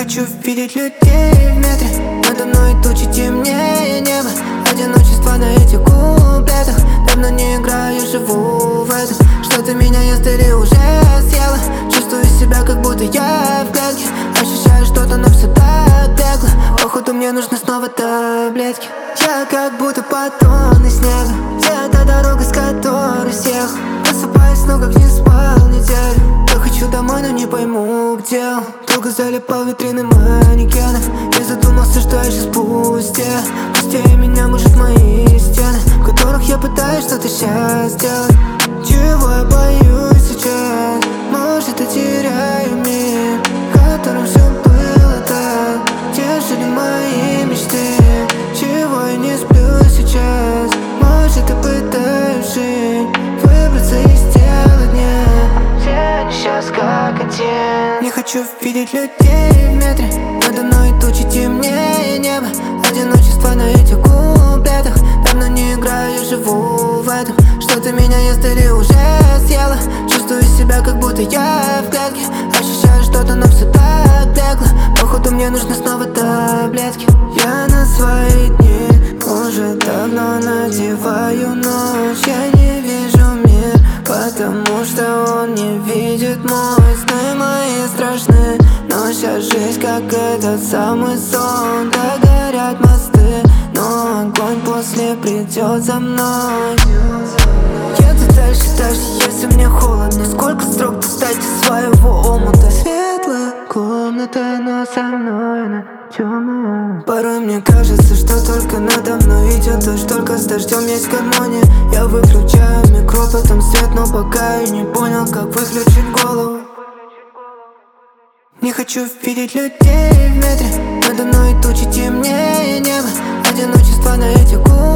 хочу видеть людей в метре. Надо мной тучи темнее неба. Одиночество на этих куплетах. Давно не играю, живу в этом. Что-то меня ест или уже съела. Чувствую себя, как будто я в клетке. Ощущаю что-то, но все так бегло. Походу мне нужны снова таблетки. Я как будто батон из снега. Вся та дорога, с которой съехал. Просыпаюсь, но как не спал неделю. Я хочу домой, но не пойму, где он. Долго залипал витрины манекенов. Я задумался, что я сейчас пустее. Пустее меня, может, мои стены, в которых я пытаюсь что-то сейчас сделать. Чего я боюсь сейчас? Может, я теряю мир, в котором все было так. Те жили мои мечты. Чего я не сплю сейчас? Может, я пытаюсь жить, выбраться из тела дня. Все они сейчас как один. Не хочу видеть людей в метре. Надо мной тучи темнее неба. Одиночество на этих куплетах. Давно не играю, я живу в этом. Что-то меня ест или уже съела. Чувствую себя, как будто я в клетке. Ощущаю что-то, но все так бегло. Походу мне нужны снова таблетки. Я на свои дни уже давно надеваю ночь. Я не вижу мир, потому что он не видит мой. Сны мои страшны, но сейчас жизнь как этот самый сон. Да горят мосты, но огонь после придет за мной. Еду дальше, если мне холодно. Сколько строк достать из своего омута? Светлая комната, но со мной она темная. Порой мне кажется, что только надо мной идет дождь. Только с дождем есть гармония. Я выключаю микро, потом свет, но пока я не понял, как выключить голову. Не хочу видеть людей в метре. Надо мной тучи темнее неба. Одиночество на этих